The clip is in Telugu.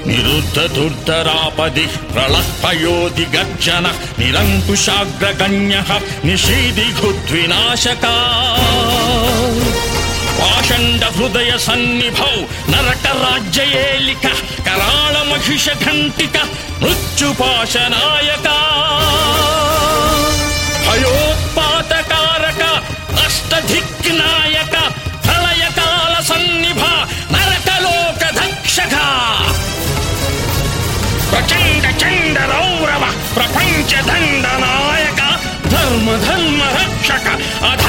నిరుద్ధదుర్ధరాపది ప్రళఃపయోధి గర్జన నిరంకుశాగ్రగణ్య నిషీదిఘుద్వినాశకా పాషండ హృదయ సన్నిభౌ నరక రాజ్యయేలిక కరాళ మహిష ఘంటిక మృత్యుపాశనాయక భయోత్పాతకారక అష్టధిక్నాయక ప్రళయకాల సన్నిభ నరకలోక దక్షక ప్రచండ చండ రౌరవ ప్రపంచ దండనాయక ధర్మ రక్షక